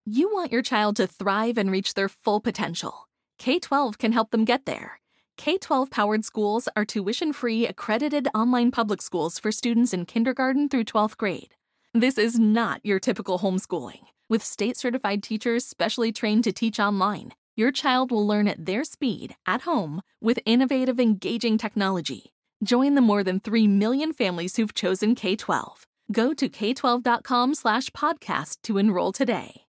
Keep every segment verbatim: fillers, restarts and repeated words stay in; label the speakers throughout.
Speaker 1: You want your child to thrive and reach their full potential. K twelve can help them get there. K twelve powered schools are tuition-free, accredited online public schools for students in kindergarten through twelfth grade. This is not your typical homeschooling. With state-certified teachers specially trained to teach online, your child will learn at their speed, at home, with innovative, engaging technology. Join the more than three million families who've chosen K twelve. Go to k twelve dot com slash podcast to enroll today.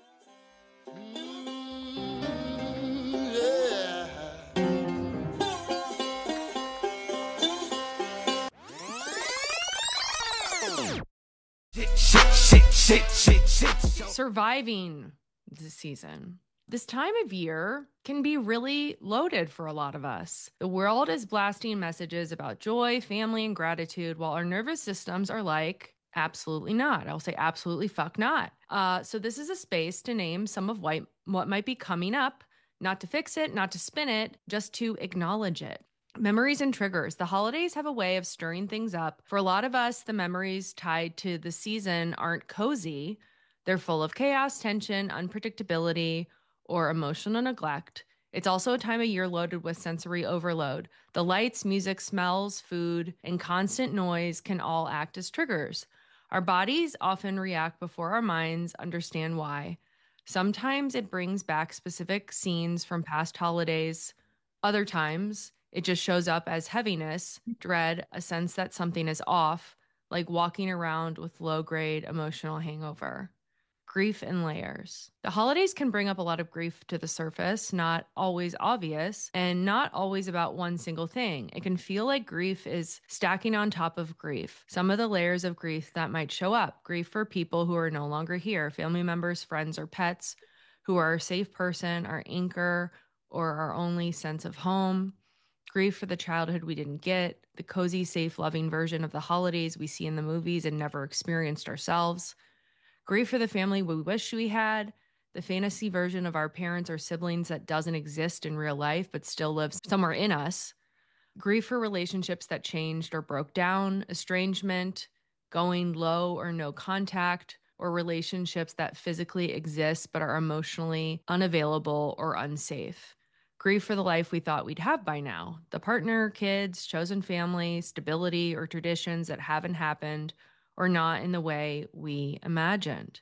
Speaker 2: Surviving the season. This time of year can be really loaded for a lot of us. The world is blasting messages about joy, family, and gratitude, while our nervous systems are like, absolutely not. I'll say absolutely fuck not. Uh, so this is a space to name some of what, what might be coming up, not to fix it, not to spin it, just to acknowledge it. Memories and triggers. The holidays have a way of stirring things up. For a lot of us, the memories tied to the season aren't cozy. They're full of chaos, tension, unpredictability, or emotional neglect. It's also a time of year loaded with sensory overload. The lights, music, smells, food, and constant noise can all act as triggers. Our bodies often react before our minds understand why. Sometimes it brings back specific scenes from past holidays. Other times, it just shows up as heaviness, dread, a sense that something is off, like walking around with low-grade emotional hangover. Grief and layers. The holidays can bring up a lot of grief to the surface, not always obvious, and not always about one single thing. It can feel like grief is stacking on top of grief. Some of the layers of grief that might show up: grief for people who are no longer here, family members, friends, or pets who are our safe person, our anchor, or our only sense of home. Grief for the childhood we didn't get, the cozy, safe, loving version of the holidays we see in the movies and never experienced ourselves. Grief for the family we wish we had, the fantasy version of our parents or siblings that doesn't exist in real life but still lives somewhere in us. Grief for relationships that changed or broke down, estrangement, going low or no contact, or relationships that physically exist but are emotionally unavailable or unsafe. Grief for the life we thought we'd have by now, the partner, kids, chosen family, stability, or traditions that haven't happened or not in the way we imagined.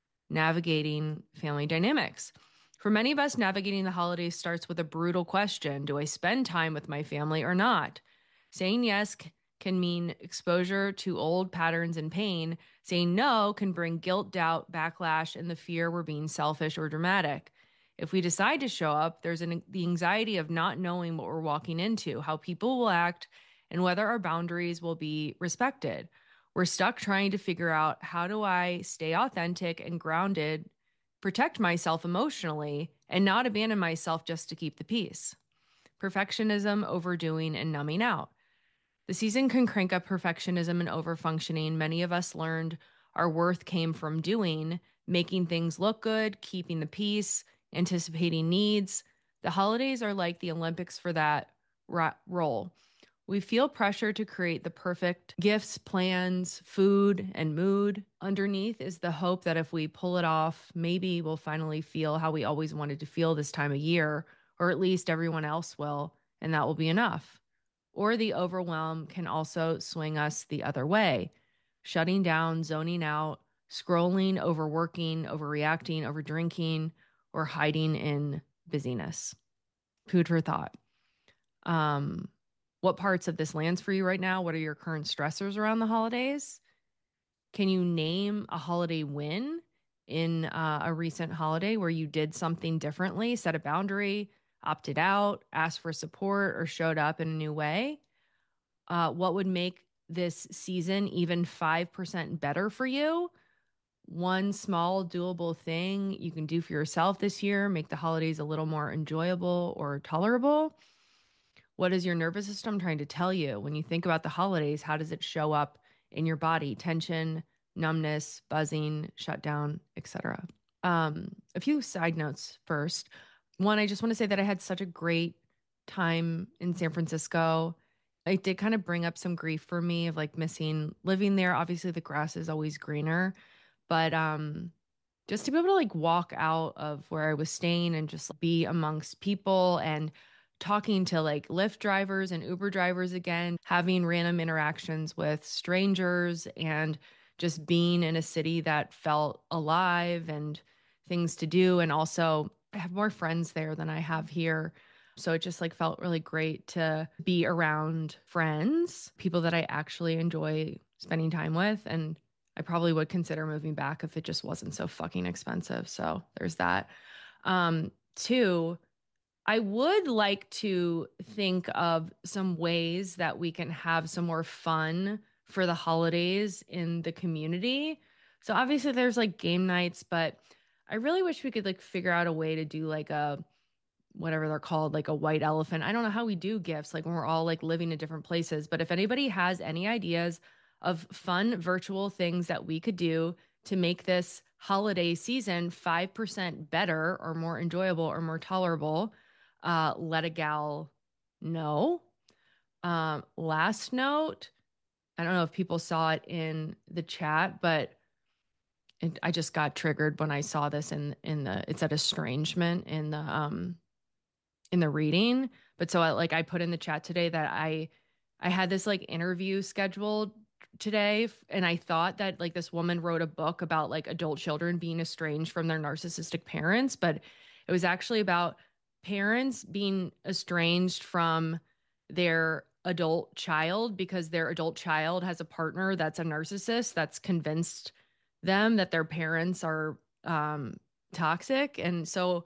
Speaker 2: Navigating family dynamics. For many of us, navigating the holidays starts with a brutal question: do I spend time with my family or not? Saying yes c- can mean exposure to old patterns and pain. Saying no can bring guilt, doubt, backlash, and the fear we're being selfish or dramatic. If we decide to show up, there's an, the anxiety of not knowing what we're walking into, how people will act, and whether our boundaries will be respected. We're stuck trying to figure out, how do I stay authentic and grounded, protect myself emotionally, and not abandon myself just to keep the peace? Perfectionism, overdoing, and numbing out. The season can crank up perfectionism and overfunctioning. Many of us learned our worth came from doing, making things look good, keeping the peace, anticipating needs. The holidays are like the Olympics for that ro- role. We feel pressure to create the perfect gifts, plans, food, and mood. Underneath is the hope that if we pull it off, maybe we'll finally feel how we always wanted to feel this time of year, or at least everyone else will, and that will be enough. Or the overwhelm can also swing us the other way, shutting down, zoning out, scrolling, overworking, overreacting, overdrinking, or hiding in busyness. Food for thought. Um, what parts of this lands for you right now? What are your current stressors around the holidays? Can you name a holiday win in uh, a recent holiday where you did something differently, set a boundary, opted out, asked for support, or showed up in a new way? Uh, what would make this season even five percent better for you? One small doable thing you can do for yourself this year, make the holidays a little more enjoyable or tolerable. What is your nervous system trying to tell you? When you think about the holidays, how does it show up in your body? Tension, numbness, buzzing, shutdown, et cetera. Um, a few side notes first. One, I just want to say that I had such a great time in San Francisco. It did kind of bring up some grief for me of like missing living there. Obviously, the grass is always greener, but um, just to be able to like walk out of where I was staying and just be amongst people and talking to like Lyft drivers and Uber drivers again, having random interactions with strangers and just being in a city that felt alive and things to do. And also, I have more friends there than I have here. So it just like felt really great to be around friends, people that I actually enjoy spending time with. And I probably would consider moving back if it just wasn't so fucking expensive. So there's that. Um, two, I would like to think of some ways that we can have some more fun for the holidays in the community. So obviously there's like game nights, but I really wish we could like figure out a way to do like a whatever they're called, like a white elephant. I don't know how we do gifts, like when we're all like living in different places. But if anybody has any ideas of fun virtual things that we could do to make this holiday season five percent better or more enjoyable or more tolerable, uh, let a gal know. Um, last note, I don't know if people saw it in the chat, but it, I just got triggered when I saw this in in the it said estrangement in the um in the reading. But so I like I put in the chat today that I I had this like interview scheduled today f- and I thought that like this woman wrote a book about like adult children being estranged from their narcissistic parents, but it was actually about parents being estranged from their adult child because their adult child has a partner that's a narcissist that's convinced them that their parents are um toxic. And so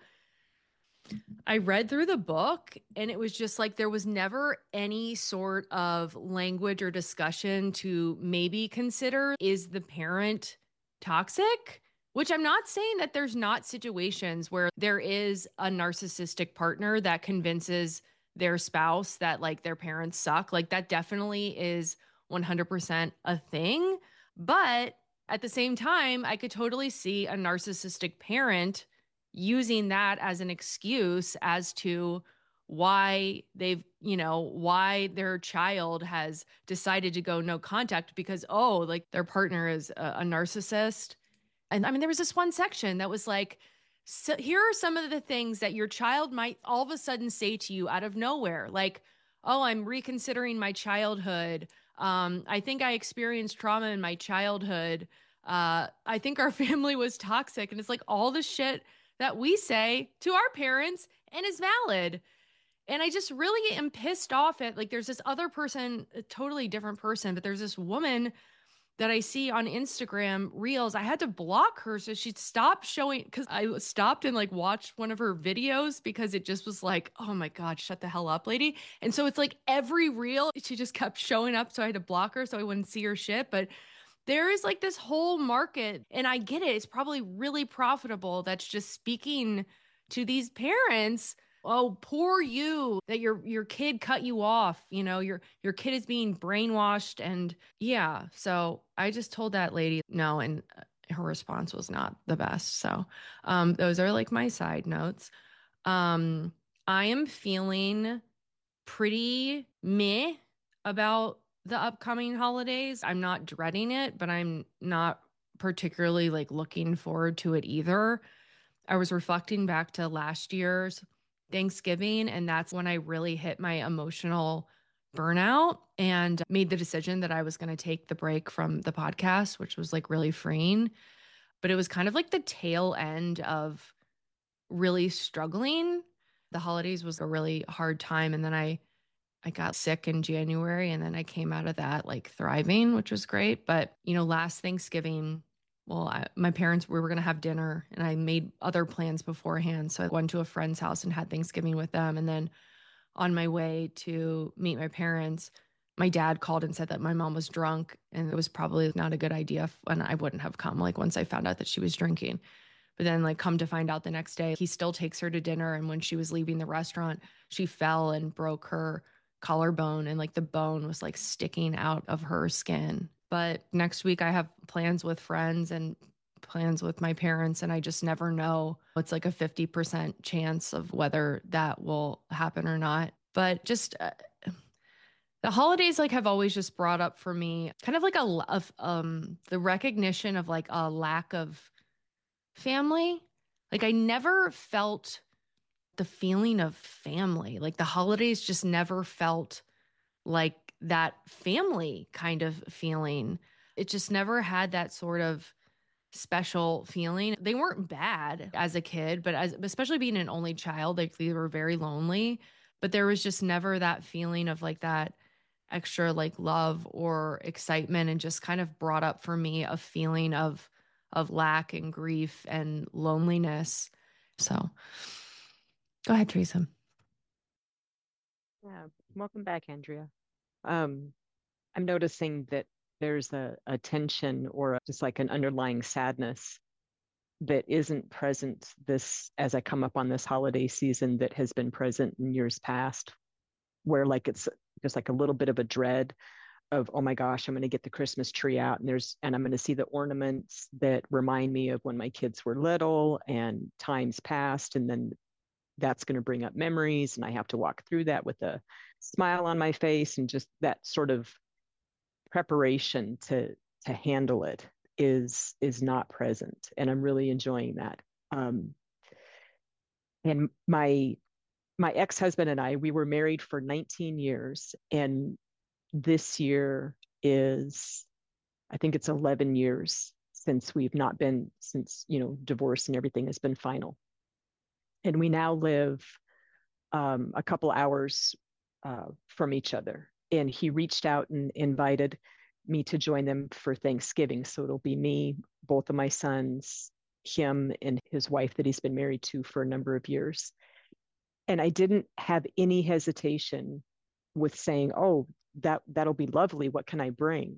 Speaker 2: I read through the book and it was just like there was never any sort of language or discussion to maybe consider, is the parent toxic? Which I'm not saying that there's not situations where there is a narcissistic partner that convinces their spouse that like their parents suck. Like that definitely is one hundred percent a thing. But at the same time, I could totally see a narcissistic parent using that as an excuse as to why they've, you know, why their child has decided to go no contact because, oh, like their partner is a, a narcissist. And I mean, there was this one section that was like, so here are some of the things that your child might all of a sudden say to you out of nowhere. Like, oh, I'm reconsidering my childhood. Um, I think I experienced trauma in my childhood. Uh, I think our family was toxic. And it's like all the shit that we say to our parents and is valid. And I just really am pissed off at like there's this other person, a totally different person, but there's this woman that I see on Instagram reels. I had to block her so she'd stop showing because I stopped and like watched one of her videos because it just was like, oh my God, shut the hell up, lady. And so it's like every reel, she just kept showing up. So I had to block her so I wouldn't see her shit. But there is like this whole market, and I get it. It's probably really profitable. That's just speaking to these parents. Oh, poor you that your your kid cut you off. You know, your your kid is being brainwashed, and yeah. So I just told that lady no, and uh, her response was not the best. So, um, those are like my side notes. Um, I am feeling pretty meh about the upcoming holidays. I'm not dreading it, but I'm not particularly like looking forward to it either. I was reflecting back to last year's Thanksgiving, and that's when I really hit my emotional burnout and made the decision that I was going to take the break from the podcast, which was like really freeing. But it was kind of like the tail end of really struggling. The holidays was a really hard time. And then I I got sick in January and then I came out of that like thriving, which was great. But, you know, last Thanksgiving, well, I, my parents, we were going to have dinner and I made other plans beforehand. So I went to a friend's house and had Thanksgiving with them. And then on my way to meet my parents, my dad called and said that my mom was drunk and it was probably not a good idea. And I wouldn't have come like once I found out that she was drinking. But then, like, come to find out the next day, he still takes her to dinner. And when she was leaving the restaurant, she fell and broke her collarbone, and like the bone was like sticking out of her skin. But next week, I have plans with friends and plans with my parents, and I just never know. It's like a fifty percent chance of whether that will happen or not. But just uh, the holidays like have always just brought up for me kind of like a of um the recognition of like a lack of family. Like I never felt the feeling of family. Like the holidays just never felt like that family kind of feeling. It just never had that sort of special feeling. They weren't bad as a kid, but as especially being an only child, like they were very lonely, but there was just never that feeling of like that extra like love or excitement, and just kind of brought up for me a feeling of of lack and grief and loneliness. So go ahead, Teresa.
Speaker 3: Yeah, welcome back, Andrea. Um, I'm noticing that there's a, a tension or a, just like an underlying sadness that isn't present this as I come up on this holiday season that has been present in years past, where like it's just like a little bit of a dread of, oh my gosh, I'm going to get the Christmas tree out and there's and I'm going to see the ornaments that remind me of when my kids were little and times past, and then that's going to bring up memories and I have to walk through that with a smile on my face, and just that sort of preparation to to handle it is is not present, and I'm really enjoying that. Um, and my my ex-husband and I, we were married for nineteen years, and this year is, I think it's eleven years since we've not been, since, you know, divorce and everything has been final. And we now live um, a couple hours uh, from each other. And he reached out and invited me to join them for Thanksgiving. So it'll be me, both of my sons, him, and his wife that he's been married to for a number of years. And I didn't have any hesitation with saying, "Oh, that that'll be lovely. What can I bring?"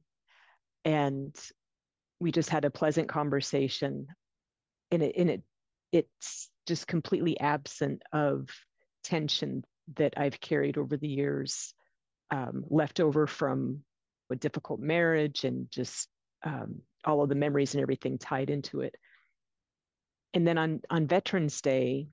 Speaker 3: And we just had a pleasant conversation, and it and it it's just completely absent of tension that I've carried over the years, um, left over from a difficult marriage and just um, all of the memories and everything tied into it. And then on on Veterans Day,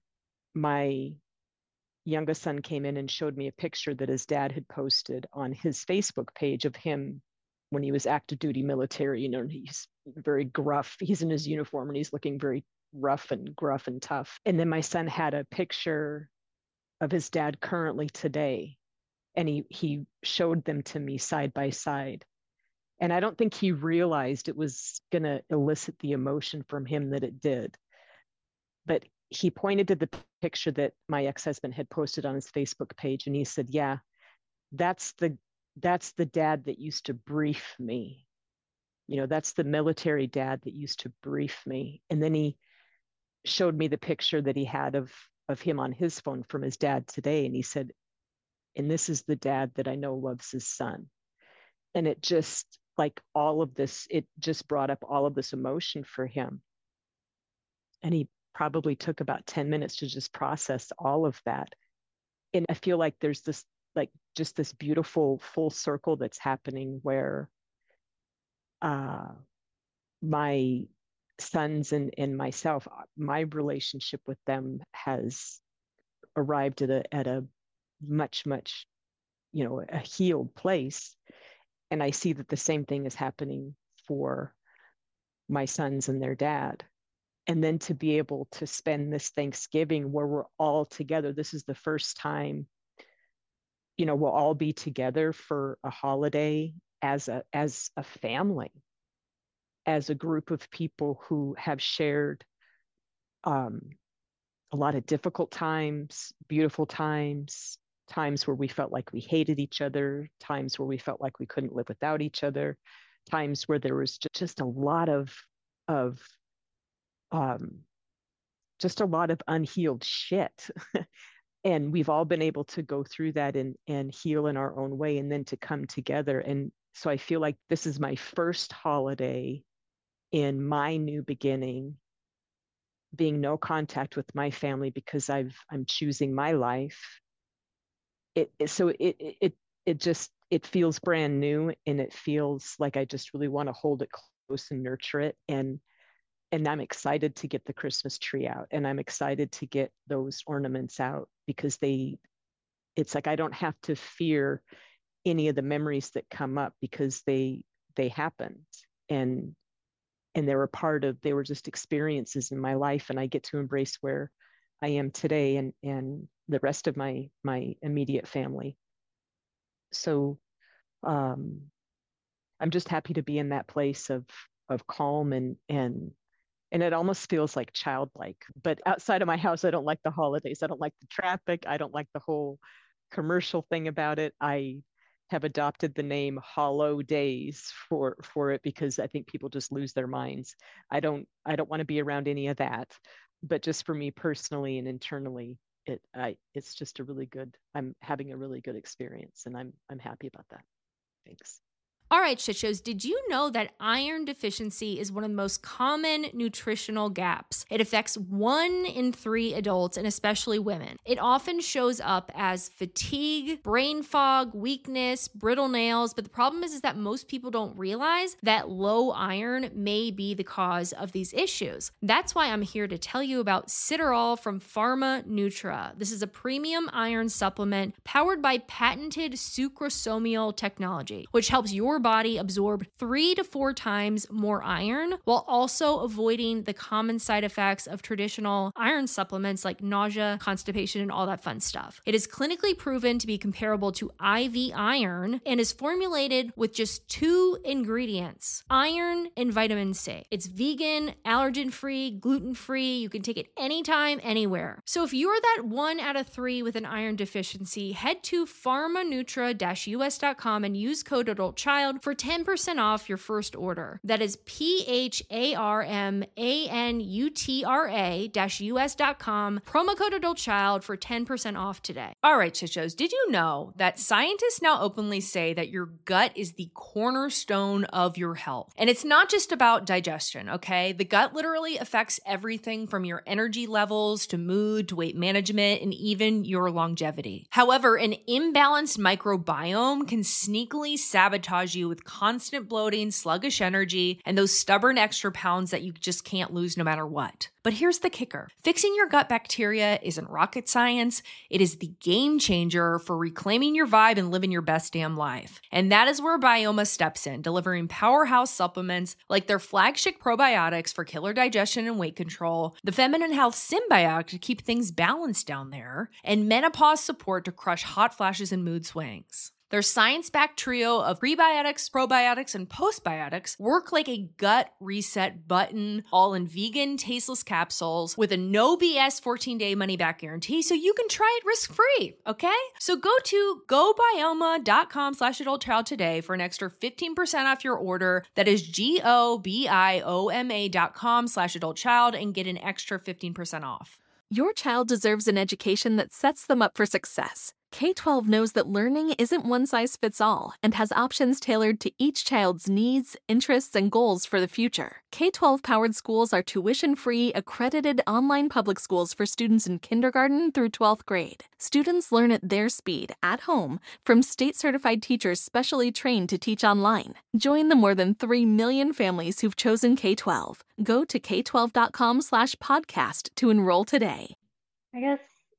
Speaker 3: my youngest son came in and showed me a picture that his dad had posted on his Facebook page of him when he was active duty military. You know, he's very gruff. He's in his uniform and he's looking very rough and gruff and tough. And then my son had a picture of his dad currently today, and he he showed them to me side by side. And I don't think he realized it was going to elicit the emotion from him that it did. But he pointed to the picture that my ex-husband had posted on his Facebook page, and he said, "Yeah, that's the that's the dad that used to brief me. You know, that's the military dad that used to brief me." And then he showed me the picture that he had of of him on his phone from his dad today, and he said, "And this is the dad that I know loves his son." And it just, like, all of this, it just brought up all of this emotion for him. And he probably took about ten minutes to just process all of that. And I feel like there's this, like, just this beautiful full circle that's happening where uh, my sons and, and myself, my relationship with them has arrived at a, at a much, much, you know, a healed place. And I see that the same thing is happening for my sons and their dad. And then to be able to spend this Thanksgiving where we're all together, this is the first time, you know, we'll all be together for a holiday as a as a family, as a group of people who have shared um, a lot of difficult times, beautiful times, times where we felt like we hated each other, times where we felt like we couldn't live without each other, times where there was just a lot of of um, just a lot of unhealed shit. And we've all been able to go through that and and heal in our own way, and then to come together. And so I feel like this is my first holiday in my new beginning, being no contact with my family because I've I'm choosing my life. It, it so it it it just it feels brand new, and it feels like I just really want to hold it close and nurture it. And and I'm excited to get the Christmas tree out, and I'm excited to get those ornaments out because they it's like I don't have to fear any of the memories that come up because they they happened. And and they were part of, they were just experiences in my life. And I get to embrace where I am today and, and the rest of my, my immediate family. So um, I'm just happy to be in that place of, of calm and, and, and it almost feels like childlike. But outside of my house, I don't like the holidays. I don't like the traffic. I don't like the whole commercial thing about it. I have adopted the name Hollow Days for for it because I think people just lose their minds. I don't I don't want to be around any of that. But just for me personally and internally, it I it's just a really good, I'm having a really good experience, and I'm I'm happy about that. Thanks.
Speaker 2: All right, shit shows. Did you know that iron deficiency is one of the most common nutritional gaps? It affects one in three adults and especially women. It often shows up as fatigue, brain fog, weakness, brittle nails. But the problem is, is that most people don't realize that low iron may be the cause of these issues. That's why I'm here to tell you about Citarol from Pharma Nutra. This is a premium iron supplement powered by patented sucrosomial technology, which helps your body absorb three to four times more iron while also avoiding the common side effects of traditional iron supplements like nausea, constipation, and all that fun stuff. It is clinically proven to be comparable to I V iron and is formulated with just two ingredients, iron and vitamin C. It's vegan, allergen-free, gluten-free. You can take it anytime, anywhere. So if you're that one out of three with an iron deficiency, head to pharmanutra dash U S dot com and use code ADULTCHILD for ten percent off your first order. That is P H A R M A N U T R A dash U S dot com, promo code ADULTCHILD for ten percent off today. All right, shishos, did you know that scientists now openly say that your gut is the cornerstone of your health? And it's not just about digestion, okay? The gut literally affects everything from your energy levels to mood to weight management and even your longevity. However, an imbalanced microbiome can sneakily sabotage you with constant bloating, sluggish energy, and those stubborn extra pounds that you just can't lose no matter what. But here's the kicker. Fixing your gut bacteria isn't rocket science. It is the game changer for reclaiming your vibe and living your best damn life. And that is where Bioma steps in, delivering powerhouse supplements like their flagship probiotics for killer digestion and weight control, the Feminine Health Symbiotic to keep things balanced down there, and menopause support to crush hot flashes and mood swings. Their science-backed trio of prebiotics, probiotics, and postbiotics work like a gut reset button, all in vegan, tasteless capsules with a no B S fourteen-day money-back guarantee, so you can try it risk-free, okay? So go to gobioma.com slash adultchild today for an extra fifteen percent off your order. That is G-O-B-I-O-M-A dot com slash adultchild and get an extra fifteen percent off.
Speaker 1: Your child deserves an education that sets them up for success. K twelve knows that learning isn't one size fits all and has options tailored to each child's needs, interests, and goals for the future. K twelve powered schools are tuition-free, accredited online public schools for students in kindergarten through twelfth grade. Students learn at their speed, at home, from state-certified teachers specially trained to teach online. Join the more than three million families who've chosen K twelve. Go to K twelve dot com slash podcast to enroll today.
Speaker 4: I guess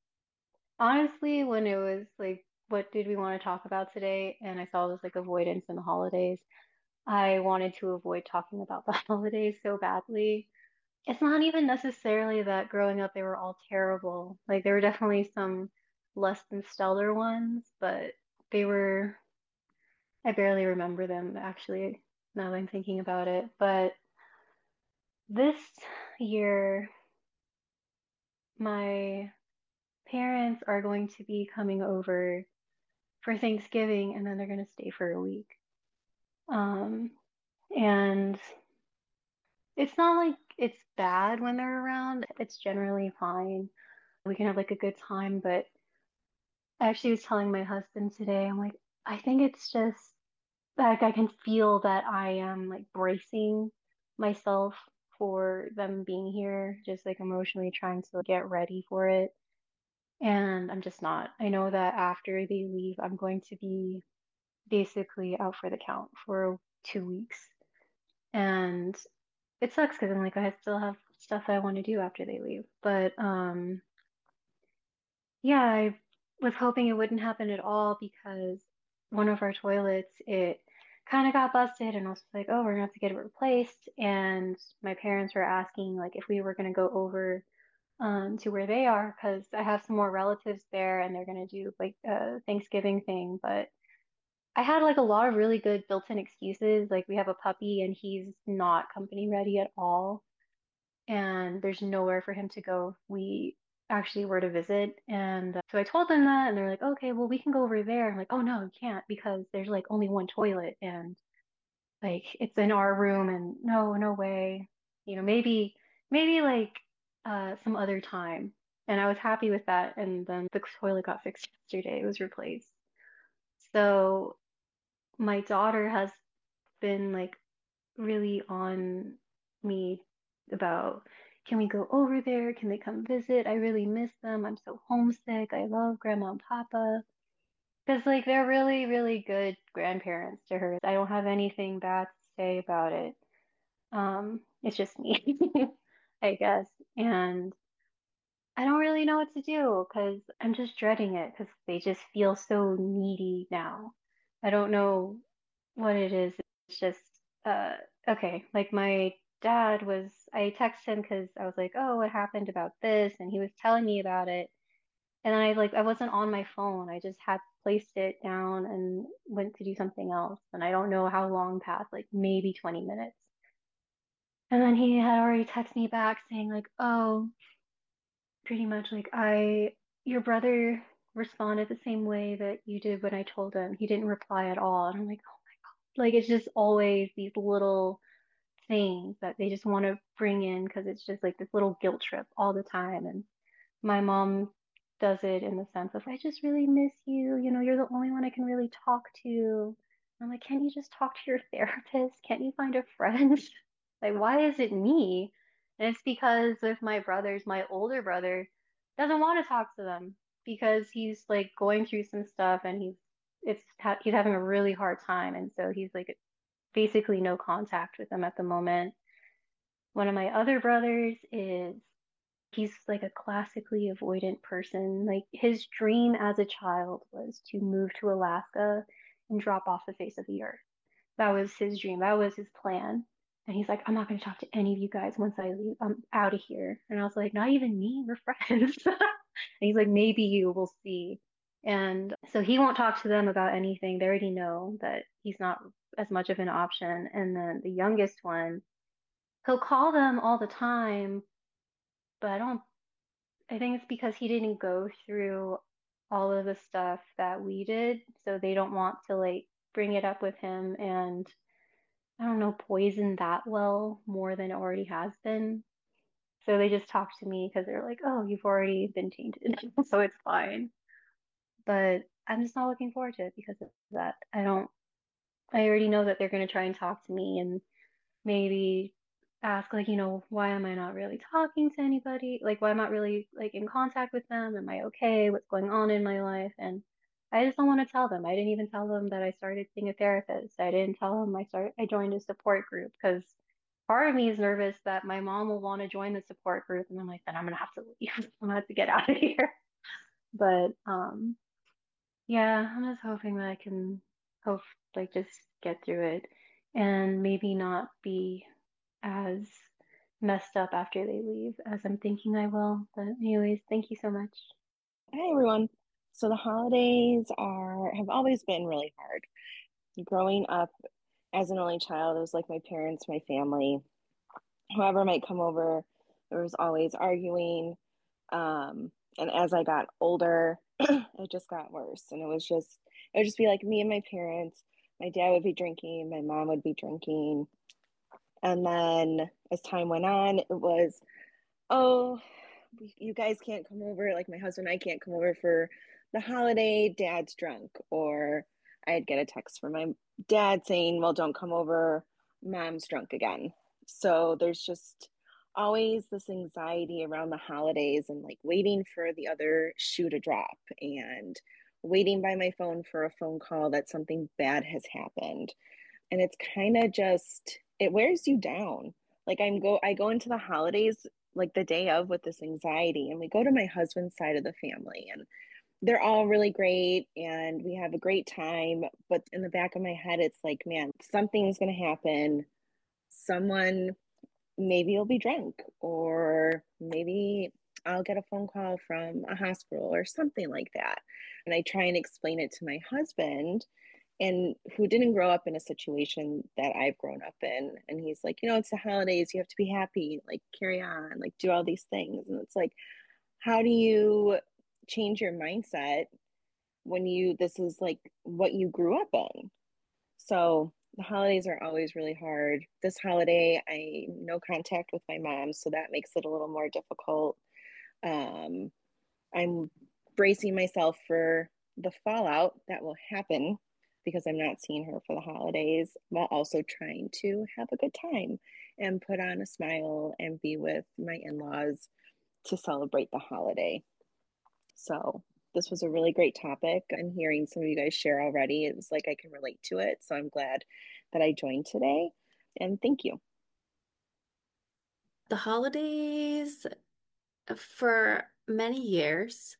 Speaker 4: honestly, when it was like, what did we want to talk about today? And I saw this like avoidance in the holidays, I wanted to avoid talking about the holidays so badly. It's not even necessarily that growing up they were all terrible. Like there were definitely some less than stellar ones, but they were, I barely remember them actually, now that I'm thinking about it. But this year, my parents are going to be coming over for Thanksgiving and then they're going to stay for a week. Um, and it's not like it's bad when they're around. It's generally fine. We can have like a good time, but I actually was telling my husband today, I'm like, I think it's just like I can feel that I am like bracing myself for them being here, just like emotionally trying to get ready for it. And I'm just not. I know that after they leave, I'm going to be basically out for the count for two weeks. And it sucks because I'm like, I still have stuff I want to do after they leave. But um, yeah, I was hoping it wouldn't happen at all because one of our toilets, it kind of got busted and I was like, oh, we're gonna have to get it replaced. And my parents were asking like if we were gonna go over um to where they are because I have some more relatives there and they're gonna do like a Thanksgiving thing. But I had like a lot of really good built-in excuses. Like we have a puppy and he's not company ready at all. And there's nowhere for him to go. We actually were to visit. And uh, so I told them that, and they're like, okay, well, we can go over there. I'm like, oh, no, you can't because there's like only one toilet and like it's in our room. And no, no way. You know, maybe, maybe like uh, some other time. And I was happy with that. And then the toilet got fixed yesterday. It was replaced. So my daughter has been like really on me about can we go over there? Can they come visit? I really miss them. I'm so homesick. I love grandma and papa. Because like they're really, really good grandparents to her. I don't have anything bad to say about it. Um, it's just me, I guess. And I don't really know what to do because I'm just dreading it because they just feel so needy now. I don't know what it is. It's just uh okay, like my dad was I texted him because I was like, "Oh, what happened about this?" And he was telling me about it. And then I like I wasn't on my phone. I just had placed it down and went to do something else. And I don't know how long passed, like maybe twenty minutes. And then he had already texted me back saying like, "Oh, pretty much like I your brother responded the same way that you did when I told him. He didn't reply at all." And I'm like, like it's just always these little things that they just want to bring in because it's just like this little guilt trip all the time. And my mom does it in the sense of, I just really miss you. You know, you're the only one I can really talk to. I'm like, can't you just talk to your therapist? Can't you find a friend? Like, why is it me? And it's because of my brothers, my older brother doesn't want to talk to them because he's like going through some stuff and he's it's he's having a really hard time and so he's like basically no contact with them at the moment. One of my other brothers is he's like a classically avoidant person. Like his dream as a child was to move to Alaska and drop off the face of the earth. That was his dream. That was his plan. And he's like, I'm not going to talk to any of you guys once I leave. I'm out of here. And I was like, not even me. We're friends. And he's like, maybe you will see. And so he won't talk to them about anything. They already know that he's not as much of an option. And then the youngest one, he'll call them all the time, but I don't, I think it's because he didn't go through all of the stuff that we did. So they don't want to like bring it up with him and I don't know, poison that well more than it already has been. So they just talk to me because they're like, oh, you've already been tainted. So it's fine. But I'm just not looking forward to it because of that. I don't, I already know that they're going to try and talk to me and maybe ask, like, you know, why am I not really talking to anybody? Like, why am I not really like in contact with them? Am I okay? What's going on in my life? And I just don't want to tell them. I didn't even tell them that I started seeing a therapist. I didn't tell them I started, I joined a support group because part of me is nervous that my mom will want to join the support group. And I'm like, then I'm gonna have to leave. I'm gonna have to get out of here. But um, yeah, I'm just hoping that I can hope like just get through it and maybe not be as messed up after they leave as I'm thinking I will. But anyways, thank you so much.
Speaker 5: Hi everyone. So the holidays are have always been really hard. Growing up as an only child, it was like my parents, my family, whoever might come over, there was always arguing. Um, and as I got older, it just got worse. And it was just it would just be like me and my parents. My dad would be drinking, my mom would be drinking. And then as time went on, it was, oh, you guys can't come over. Like my husband and I can't come over for the holiday. Dad's drunk. Or I'd get a text from my dad saying, well, don't come over. Mom's drunk again. So there's just always this anxiety around the holidays and like waiting for the other shoe to drop and waiting by my phone for a phone call that something bad has happened. And it's kind of just, it wears you down. Like I'm go I go into the holidays like the day of with this anxiety and we go to my husband's side of the family and they're all really great and we have a great time. But in the back of my head, it's like, man, something's going to happen. Someone maybe will be drunk, or maybe I'll get a phone call from a hospital or something like that. And I try and explain it to my husband, and who didn't grow up in a situation that I've grown up in. And he's like, you know, it's the holidays, you have to be happy, like carry on, like do all these things. And it's like, how do you change your mindset when you this is like what you grew up in? So the holidays are always really hard. This holiday, I no contact with my mom, so that makes it a little more difficult. Um, I'm bracing myself for the fallout that will happen because I'm not seeing her for the holidays, while also trying to have a good time and put on a smile and be with my in-laws to celebrate the holiday. So this was a really great topic. I'm hearing some of you guys share already. It was like I can relate to it. So I'm glad that I joined today. And thank you.
Speaker 6: The holidays, for many years,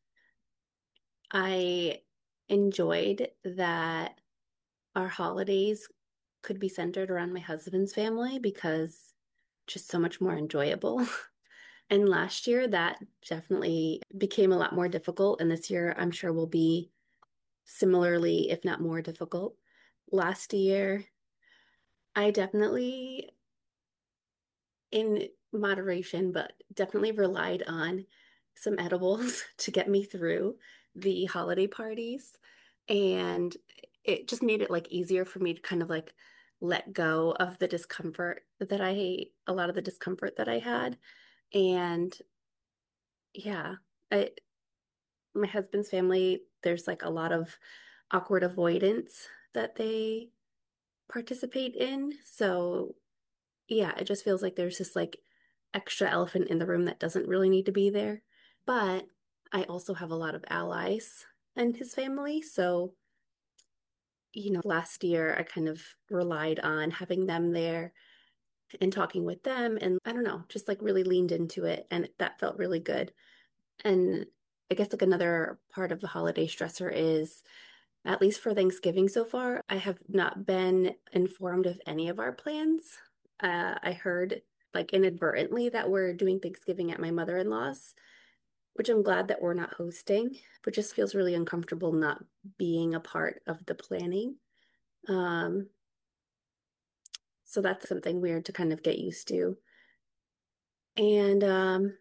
Speaker 6: I enjoyed that our holidays could be centered around my husband's family because just so much more enjoyable. And last year, that definitely became a lot more difficult. And this year, I'm sure will be similarly, if not more difficult. Last year, I definitely, in moderation, but definitely relied on some edibles to get me through the holiday parties. And it just made it like easier for me to kind of like let go of the discomfort that I, a lot of the discomfort that I had. And yeah, I, my husband's family, there's like a lot of awkward avoidance that they participate in. So yeah, it just feels like there's this like extra elephant in the room that doesn't really need to be there. But I also have a lot of allies in his family. So, you know, last year I kind of relied on having them there and talking with them. And I don't know, just like really leaned into it. And that felt really good. And I guess like another part of the holiday stressor is, at least for Thanksgiving so far, I have not been informed of any of our plans. Uh, I heard like inadvertently that we're doing Thanksgiving at my mother-in-law's, which I'm glad that we're not hosting, but just feels really uncomfortable not being a part of the planning. Um, so that's something weird to kind of get used to. And um,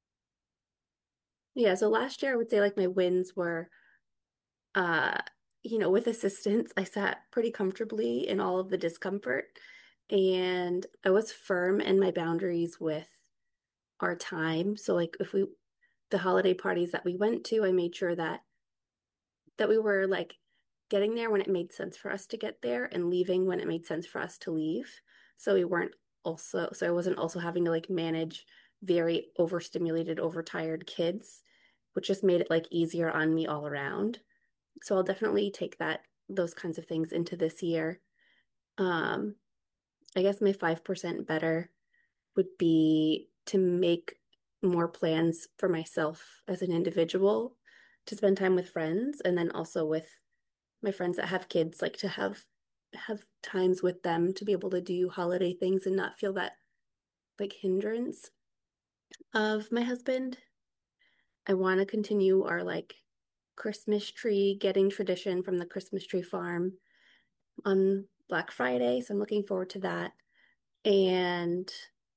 Speaker 6: yeah, so last year I would say like my wins were uh, you know, with assistance, I sat pretty comfortably in all of the discomfort, and I was firm in my boundaries with our time. So like if we the holiday parties that we went to, I made sure that that we were like getting there when it made sense for us to get there and leaving when it made sense for us to leave. So we weren't also so I wasn't also having to like manage very overstimulated, overtired kids, which just made it like easier on me all around. So I'll definitely take that those kinds of things into this year. Um, I guess my five percent better would be to make more plans for myself as an individual, to spend time with friends, and then also with my friends that have kids, like to have have times with them to be able to do holiday things and not feel that like hindrance of my husband. I want to continue our like Christmas tree getting tradition from the Christmas tree farm on Black Friday, so I'm looking forward to that. And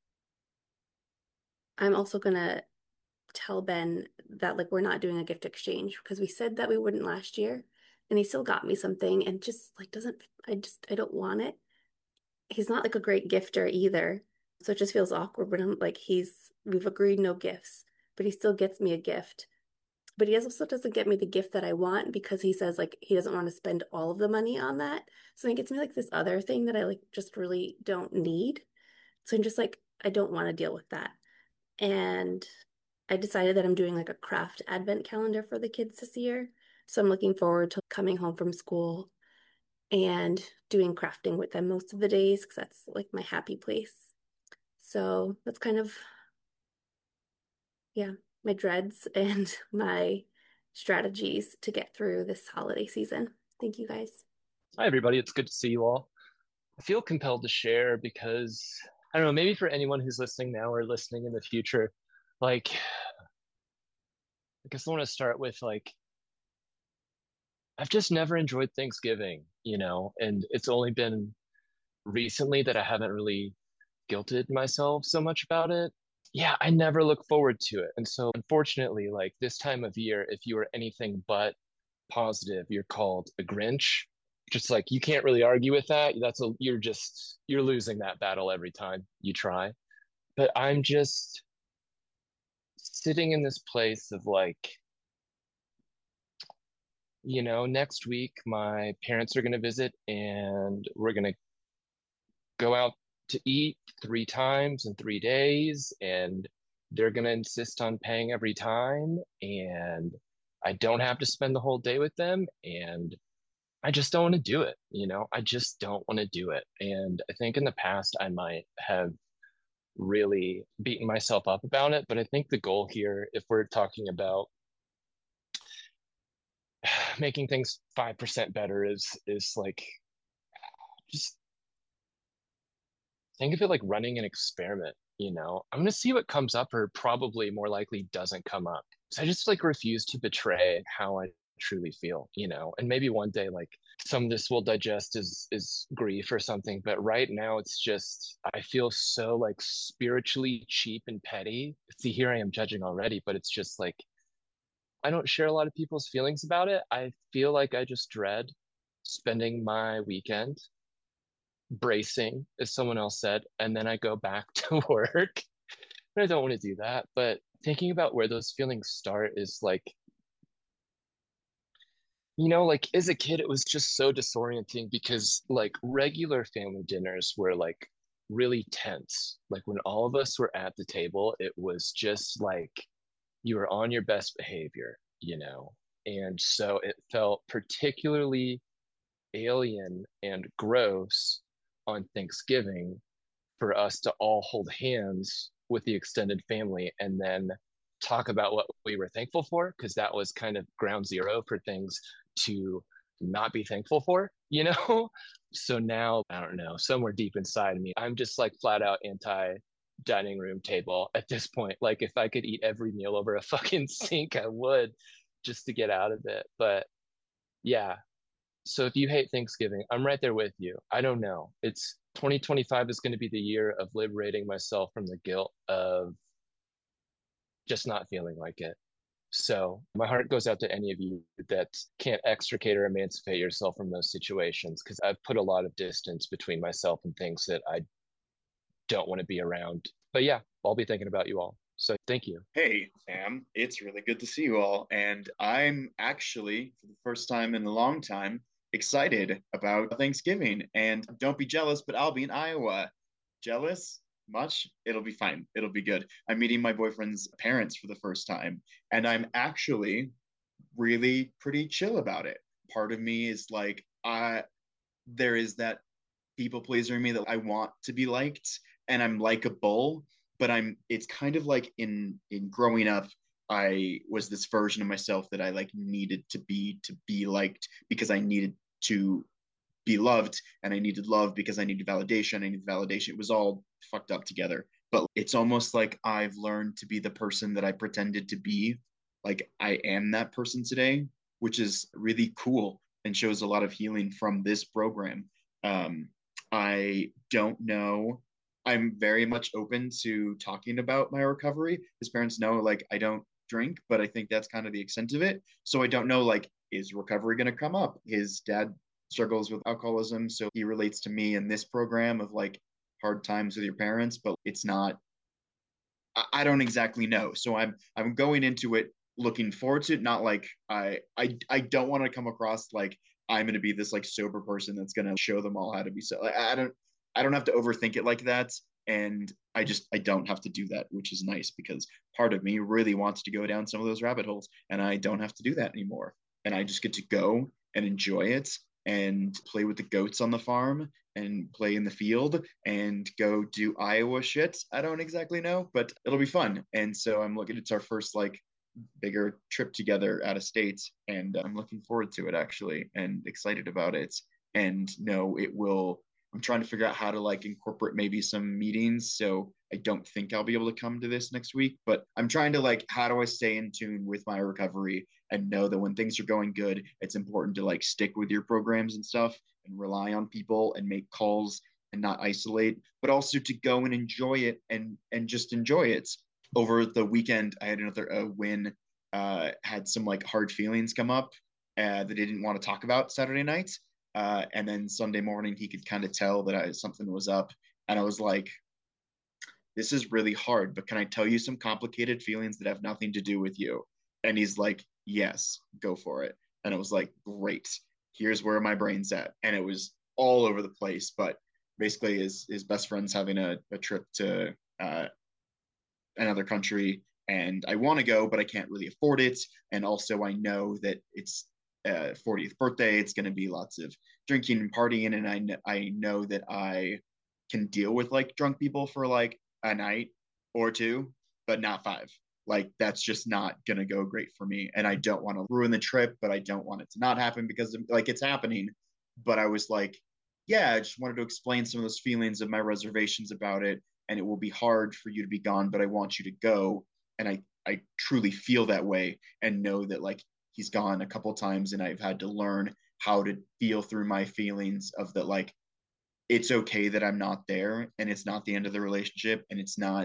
Speaker 6: I'm also gonna tell Ben that like we're not doing a gift exchange because we said that we wouldn't last year, and he still got me something and just like doesn't I just I don't want it. He's not like a great gifter either, so it just feels awkward when I'm like he's we've agreed no gifts, but he still gets me a gift. But he also doesn't get me the gift that I want because he says like he doesn't want to spend all of the money on that. So he gets me like this other thing that I like just really don't need. So I'm just like, I don't want to deal with that. And I decided that I'm doing like a craft advent calendar for the kids this year. So I'm looking forward to coming home from school and doing crafting with them most of the days because that's like my happy place. So that's kind of, yeah, my dreads and my strategies to get through this holiday season. Thank you guys.
Speaker 7: Hi, everybody. It's good to see you all. I feel compelled to share because I don't know, maybe for anyone who's listening now or listening in the future, like, I guess I want to start with like, I've just never enjoyed Thanksgiving, you know, and it's only been recently that I haven't really guilted myself so much about it. Yeah, I never look forward to it. And so, unfortunately, like this time of year, if you are anything but positive, you're called a Grinch. Just like you can't really argue with that. That's a you're just you're losing that battle every time you try. But I'm just sitting in this place of like, you know, next week my parents are going to visit and we're going to go out to eat three times in three days and they're going to insist on paying every time and I don't have to spend the whole day with them and I just don't want to do it, you know? I just don't want to do it. And I think in the past I might have really beaten myself up about it, but I think the goal here, if we're talking about making things five percent better is is like just think of it like running an experiment, you know? I'm gonna see what comes up or probably more likely doesn't come up. So I just like refuse to betray how I truly feel, you know? And maybe one day like some of this will digest as is grief or something, but right now it's just I feel so like spiritually cheap and petty. See, here I am judging already, but it's just like I don't share a lot of people's feelings about it. I feel like I just dread spending my weekend bracing, as someone else said, and then I go back to work. And I don't want to do that. But thinking about where those feelings start is like, you know, like as a kid, it was just so disorienting because like regular family dinners were like really tense. Like when all of us were at the table, it was just like you were on your best behavior, you know? And so it felt particularly alien and gross on Thanksgiving for us to all hold hands with the extended family and then talk about what we were thankful for, because that was kind of ground zero for things to not be thankful for, you know? So now, I don't know, somewhere deep inside of me, I'm just like flat out anti dining room table at this point. Like if I could eat every meal over a fucking sink, I would just to get out of it. But yeah, so if you hate Thanksgiving, I'm right there with you. I don't know. It's twenty twenty-five is going to be the year of liberating myself from the guilt of just not feeling like it. So my heart goes out to any of you that can't extricate or emancipate yourself from those situations, because I've put a lot of distance between myself and things that I don't want to be around. But yeah, I'll be thinking about you all. So thank you.
Speaker 8: Hey, Sam, it's really good to see you all. And I'm actually, for the first time in a long time, excited about Thanksgiving. And don't be jealous, but I'll be in Iowa. Jealous? Much? It'll be fine. It'll be good. I'm meeting my boyfriend's parents for the first time, and I'm actually really pretty chill about it. Part of me is like, I there is that people pleaser in me that I want to be liked, and I'm likable, but I'm it's kind of like in in growing up, I was this version of myself that I like needed to be to be liked because I needed to be loved and I needed love because I needed validation. I needed validation. It was all fucked up together. But it's almost like I've learned to be the person that I pretended to be. Like I am that person today, which is really cool and shows a lot of healing from this program. Um, I don't know. I'm very much open to talking about my recovery. His parents know, like, I don't drink, but I think that's kind of the extent of it. So I don't know, like, is recovery going to come up? His dad struggles with alcoholism, so he relates to me in this program of like hard times with your parents, but it's not. I, I don't exactly know. So I'm I'm going into it looking forward to it, not like I I I don't want to come across like I'm going to be this like sober person that's going to show them all how to be so. Like, I don't I don't have to overthink it like that, and I just I don't have to do that, which is nice because part of me really wants to go down some of those rabbit holes, and I don't have to do that anymore, and I just get to go and enjoy it and play with the goats on the farm and play in the field and go do Iowa shit. I don't exactly know, but it'll be fun. And so I'm looking, it's our first like bigger trip together out of state, and I'm looking forward to it actually, and excited about it. And no, it will. I'm trying to figure out how to like incorporate maybe some meetings. So I don't think I'll be able to come to this next week, but I'm trying to like, how do I stay in tune with my recovery and know that when things are going good, it's important to like stick with your programs and stuff and rely on people and make calls and not isolate, but also to go and enjoy it and and just enjoy it. Over the weekend, I had another uh, win, uh, had some like hard feelings come up uh, that I didn't want to talk about Saturday night. Uh, and then Sunday morning, he could kind of tell that I, something was up. And I was like, this is really hard, but can I tell you some complicated feelings that have nothing to do with you? And he's like, yes, go for it. And I was like, great, here's where my brain's at. And it was all over the place, but basically his, his best friend's having a, a trip to uh, another country, and I want to go, but I can't really afford it. And also I know that it's uh, fortieth birthday. It's going to be lots of drinking and partying. And I, kn- I know that I can deal with like drunk people for like a night or two, but not five. Like that's just not going to go great for me. And I don't want to ruin the trip, but I don't want it to not happen because like it's happening. But I was like, yeah, I just wanted to explain some of those feelings of my reservations about it. And it will be hard for you to be gone, but I want you to go. And I, I truly feel that way and know that like he's gone a couple times and I've had to learn how to feel through my feelings of that, like, it's okay that I'm not there and it's not the end of the relationship. And it's not,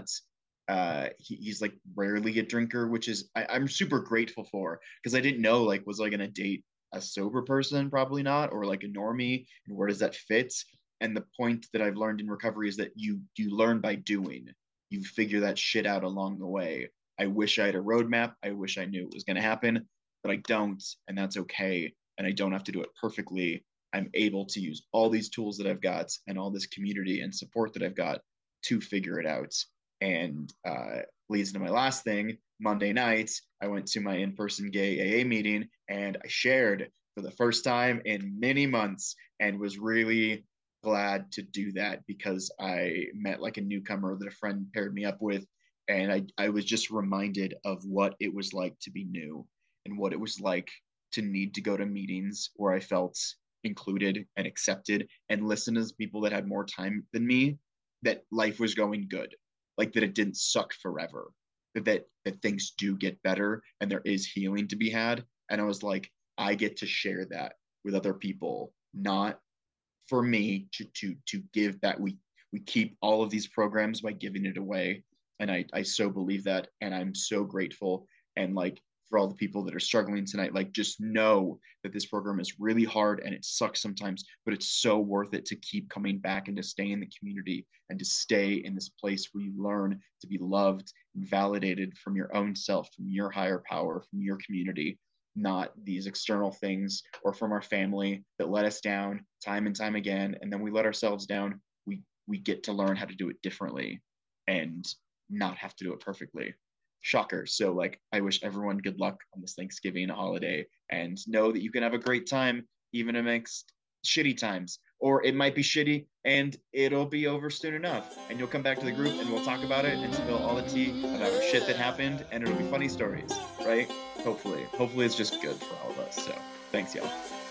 Speaker 8: uh, he, he's like rarely a drinker, which is, I, I'm super grateful for, because I didn't know, like, was I going to date a sober person? Probably not. Or like a normie. And where does that fit? And the point that I've learned in recovery is that you, you learn by doing, you figure that shit out along the way. I wish I had a roadmap. I wish I knew it was going to happen, but I don't, and that's okay. And I don't have to do it perfectly. I'm able to use all these tools that I've got and all this community and support that I've got to figure it out. And uh, leads into my last thing. Monday night, I went to my in-person gay A A meeting and I shared for the first time in many months and was really glad to do that because I met like a newcomer that a friend paired me up with. And I, I was just reminded of what it was like to be new and what it was like to need to go to meetings where I felt included and accepted and listen to people that had more time than me, that life was going good, like that it didn't suck forever, that, that, that things do get better and there is healing to be had. And I was like, I get to share that with other people, not for me to, to, to give that. We, we keep all of these programs by giving it away. And I, I so believe that. And I'm so grateful. And like, for all the people that are struggling tonight, like just know that this program is really hard and it sucks sometimes, but it's so worth it to keep coming back and to stay in the community and to stay in this place where you learn to be loved and validated from your own self, from your higher power, from your community, not these external things or from our family that let us down time and time again. And then we let ourselves down. We, we get to learn how to do it differently and not have to do it perfectly. Shocker. So like, I wish everyone good luck on this Thanksgiving holiday and know that you can have a great time even amidst shitty times, or it might be shitty and it'll be over soon enough and you'll come back to the group and we'll talk about it and spill all the tea about shit that happened and it'll be funny stories, right? Hopefully, hopefully it's just good for all of us. So thanks, y'all.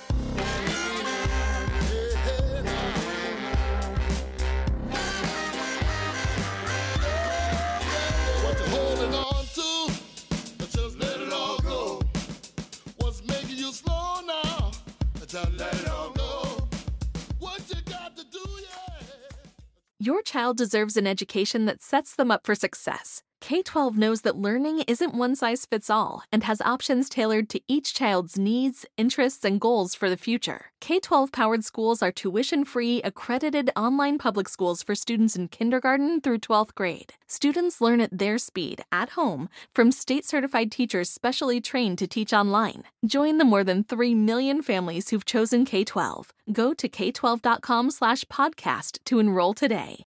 Speaker 1: Your child deserves an education that sets them up for success. K twelve knows that learning isn't one size fits all and has options tailored to each child's needs, interests, and goals for the future. K twelve powered schools are tuition-free, accredited online public schools for students in kindergarten through twelfth grade. Students learn at their speed, at home, from state-certified teachers specially trained to teach online. Join the more than three million families who've chosen K twelve. Go to k twelve dot com slash podcast to enroll today.